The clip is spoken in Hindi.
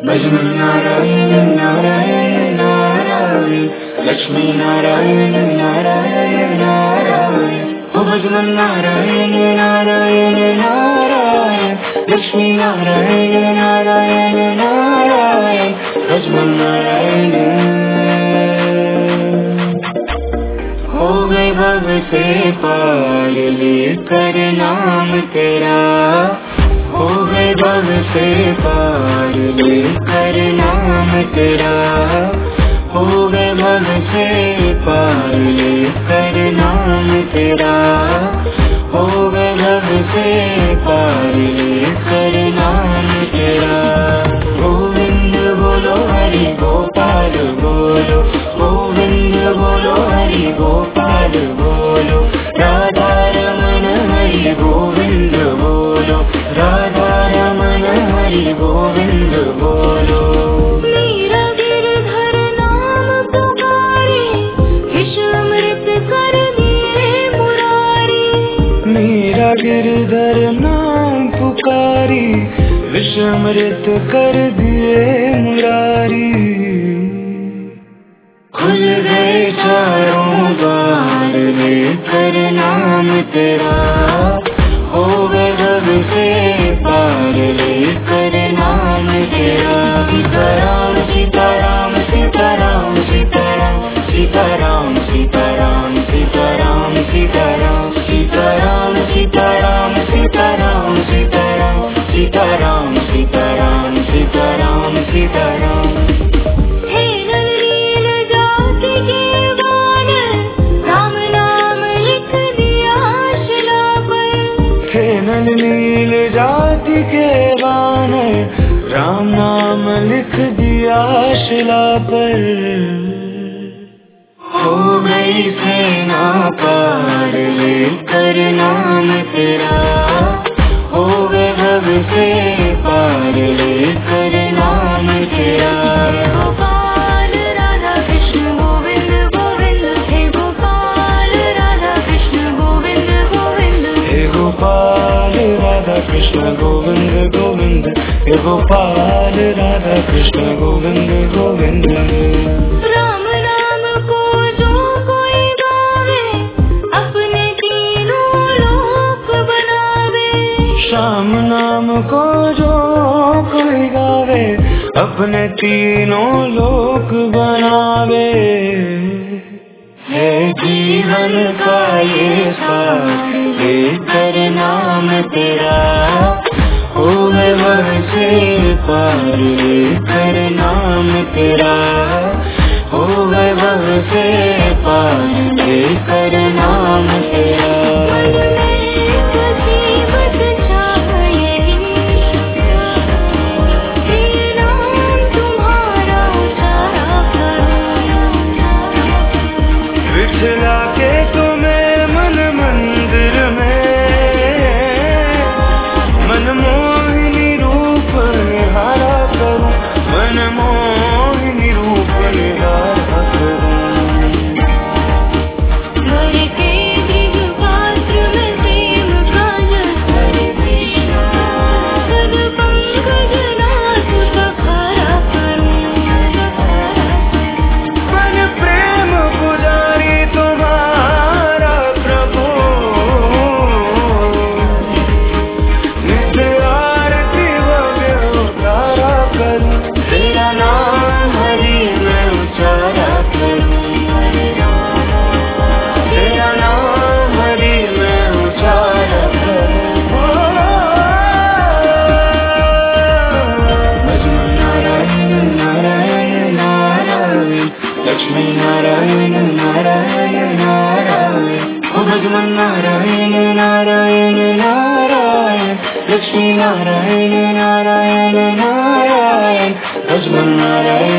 भजमन नारायण नारायण नारायण, लक्ष्मी नारायण नारायण नारायण, ओ भजमन नारायण नारायण नारायण, लक्ष्मी नारायण नारायण नारायण, भजमन नारायण। हो गए भव से पार लेकर नाम तेरा, हो गए भव से पार लेकर नाम तेरा, हो गए भव से पार लेकर नाम तेरा, हो गए भव से पार लेकर नाम तेरा। गोविंद बोलो हरि गोपाल बोलो, गोविंद बोलो हरि गोपाल बोलो, राधा रमन हरि गोविंद बोलो, राधा रमन हरि गोविंद बोलो। मेरा गिरधर नाम पुकारे, विश्व अमृत कर दिए मुरारी, मेरा गिरधर नाम पुकारी, विश्व अमृत कर दिए मुरारी। खुल गए चारों द्वार लेकर नाम तेरा, हो गए भव से पार लेकर नाम तेरा। सीताराम सीताराम सीताराम सीताराम सीताराम सीताराम सीताराम सीताराम सीताराम सीताराम सीताराम सीताराम सीताराम सीताराम सीताराम सीताराम। हे नलिन जाति के वानर, राम नाम लिख दिया शिला पर, हे नलिनील जाति के वानर, राम नाम लिख दिया शिला पर। हो गई सेना पार लेकर नाम तेरा, हो गए भव से पार लेकर नाम तेरा। गोपाल राधा कृष्ण गोविंद गोविंद, हे गोपाल राधा कृष्ण गोविंद गोविंद, हे गोपाल राधा कृष्ण गोविंद गोविंद, हे गोपाल राधा कृष्ण गोविंद गोविंद। राम नाम को जो कोई गावे, अपने तीनों लोक बनावे, श्याम नाम को जो कोई गावे, अपने तीनों लोक बनावे। है जीवन का ये साथ लेकर नाम तेरा, हो गए भव से पार लेकर नाम तेरा, हो गए भव से पार लेकर नाम तेरा। बिठला के तुम्हें मन मंदिर में, मनमोहिनी रूप निहारा करूं, मनमोहिनी रूप निहारा करूं। भर के दिव्य पात्र में प्रेम का जल, हरे कृष्णा पद पंकज नाथ सखारा करूं। मन प्रेम पुजारी तुम्हारा प्रभु, नित्य आरती भव्य उतारा करूं, तेरा नाम हरि मैं उचारा करूं, तेरा नाम हरि मैं उचारा करूं। भजमन नारायण नारायण नारायण, लक्ष्मी नारायण नारायण नारायण, ओ भजमन नारायण नारायण नारायण, लक्ष्मी नारायण नारायण नारायण, भजमन नारायण